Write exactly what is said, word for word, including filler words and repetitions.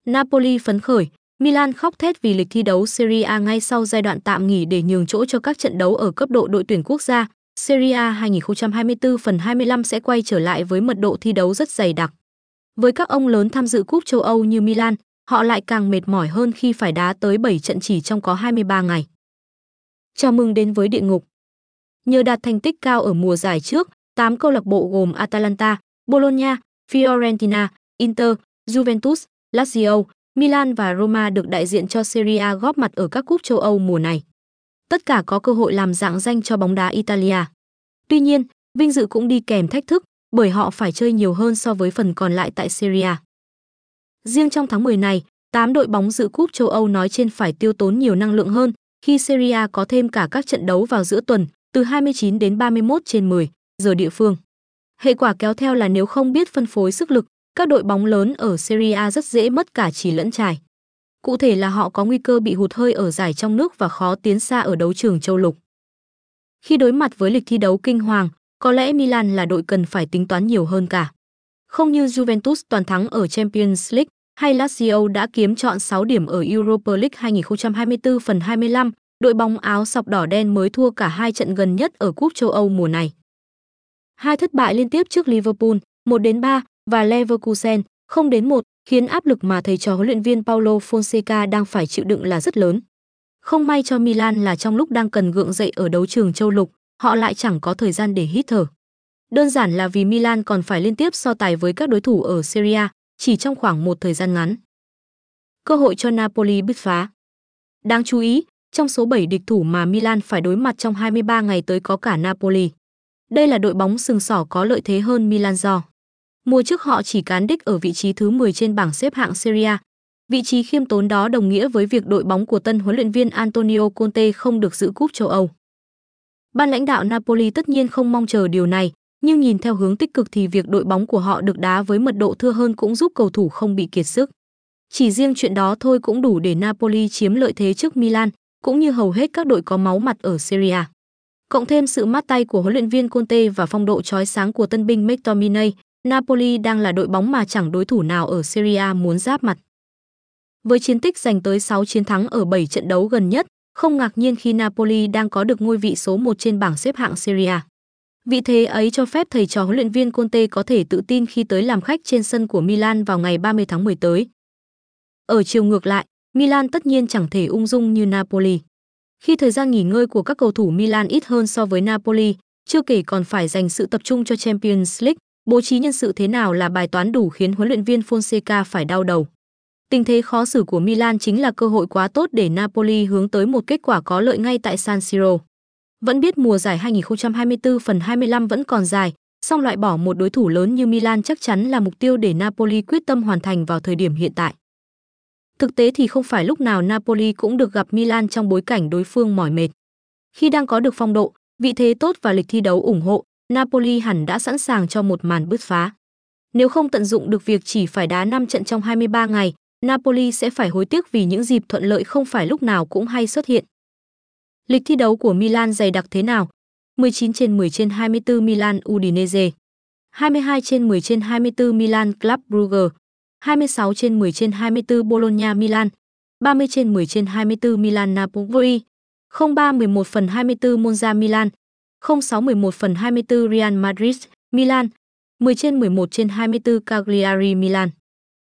Napoli phấn khởi, Milan khóc thét vì lịch thi đấu Serie A ngay sau giai đoạn tạm nghỉ để nhường chỗ cho các trận đấu ở cấp độ đội tuyển quốc gia. Serie A hai không hai tư phần hai mươi lăm sẽ quay trở lại với mật độ thi đấu rất dày đặc. Với các ông lớn tham dự cúp châu Âu như Milan, họ lại càng mệt mỏi hơn khi phải đá tới bảy trận chỉ trong có hai mươi ba ngày. Chào mừng đến với địa ngục. Nhờ đạt thành tích cao ở mùa giải trước, tám câu lạc bộ gồm Atalanta, Bologna, Fiorentina, Inter, Juventus, Lazio, Milan và Roma được đại diện cho Serie A góp mặt ở các cúp châu Âu mùa này. Tất cả có cơ hội làm rạng danh cho bóng đá Italia. Tuy nhiên, vinh dự cũng đi kèm thách thức, bởi họ phải chơi nhiều hơn so với phần còn lại tại Serie A. Riêng trong tháng mười này, tám đội bóng dự cúp châu Âu nói trên phải tiêu tốn nhiều năng lượng hơn, khi Serie A có thêm cả các trận đấu vào giữa tuần, từ hai mươi chín đến ba mươi mốt trên mười giờ địa phương. Hệ quả kéo theo là nếu không biết phân phối sức lực, các đội bóng lớn ở Serie A rất dễ mất cả chì lẫn chài. Cụ thể là họ có nguy cơ bị hụt hơi ở giải trong nước và khó tiến xa ở đấu trường châu lục. Khi đối mặt với lịch thi đấu kinh hoàng, có lẽ Milan là đội cần phải tính toán nhiều hơn cả. Không như Juventus toàn thắng ở Champions League hay Lazio đã kiếm trọn sáu điểm ở Europa League hai không hai tư phần hai mươi lăm, đội bóng áo sọc đỏ đen mới thua cả hai trận gần nhất ở cúp châu Âu mùa này. Hai thất bại liên tiếp trước Liverpool một đến ba và Leverkusen không đến một khiến áp lực mà thầy trò huấn luyện viên Paulo Fonseca đang phải chịu đựng là rất lớn. Không may cho Milan là trong lúc đang cần gượng dậy ở đấu trường châu lục, họ lại chẳng có thời gian để hít thở. Đơn giản là vì Milan còn phải liên tiếp so tài với các đối thủ ở Serie A chỉ trong khoảng một thời gian ngắn. Cơ hội cho Napoli bứt phá. Đáng chú ý, trong số bảy địch thủ mà Milan phải đối mặt trong hai mươi ba ngày tới có cả Napoli. Đây là đội bóng sừng sỏ có lợi thế hơn Milan do mùa trước họ chỉ cán đích ở vị trí thứ mười trên bảng xếp hạng Serie A. Vị trí khiêm tốn đó đồng nghĩa với việc đội bóng của tân huấn luyện viên Antonio Conte không được dự cúp châu Âu. Ban lãnh đạo Napoli tất nhiên không mong chờ điều này, nhưng nhìn theo hướng tích cực thì việc đội bóng của họ được đá với mật độ thưa hơn cũng giúp cầu thủ không bị kiệt sức. Chỉ riêng chuyện đó thôi cũng đủ để Napoli chiếm lợi thế trước Milan, cũng như hầu hết các đội có máu mặt ở Serie A. Cộng thêm sự mát tay của huấn luyện viên Conte và phong độ chói sáng của tân binh McTominay, Napoli đang là đội bóng mà chẳng đối thủ nào ở Serie A muốn giáp mặt. Với chiến tích giành tới sáu chiến thắng ở bảy trận đấu gần nhất, không ngạc nhiên khi Napoli đang có được ngôi vị số một trên bảng xếp hạng Serie A. Vị thế ấy cho phép thầy trò huấn luyện viên Conte có thể tự tin khi tới làm khách trên sân của Milan vào ngày ba mươi tháng mười tới. Ở chiều ngược lại, Milan tất nhiên chẳng thể ung dung như Napoli. Khi thời gian nghỉ ngơi của các cầu thủ Milan ít hơn so với Napoli, chưa kể còn phải dành sự tập trung cho Champions League, bố trí nhân sự thế nào là bài toán đủ khiến huấn luyện viên Fonseca phải đau đầu. Tình thế khó xử của Milan chính là cơ hội quá tốt để Napoli hướng tới một kết quả có lợi ngay tại San Siro. Vẫn biết mùa giải hai không hai tư phần hai mươi lăm vẫn còn dài, song loại bỏ một đối thủ lớn như Milan chắc chắn là mục tiêu để Napoli quyết tâm hoàn thành vào thời điểm hiện tại. Thực tế thì không phải lúc nào Napoli cũng được gặp Milan trong bối cảnh đối phương mỏi mệt. Khi đang có được phong độ, vị thế tốt và lịch thi đấu ủng hộ, Napoli hẳn đã sẵn sàng cho một màn bứt phá. Nếu không tận dụng được việc chỉ phải đá năm trận trong hai mươi ba ngày, Napoli sẽ phải hối tiếc vì những dịp thuận lợi không phải lúc nào cũng hay xuất hiện. Lịch thi đấu của Milan dày đặc thế nào? mười chín trên mười trên hai mươi tư Milan Udinese, hai mươi hai trên mười trên hai mươi tư Milan Club Brugge, hai mươi sáu trên mười trên hai mươi tư Bologna Milan, ba mươi trên mười trên hai mươi tư Milan Napoli, không ba mười một phần hai mươi tư Monza Milan, không sáu mười một phần hai mươi tư Real Madrid Milan, mười trên mười một trên hai mươi tư Cagliari Milan.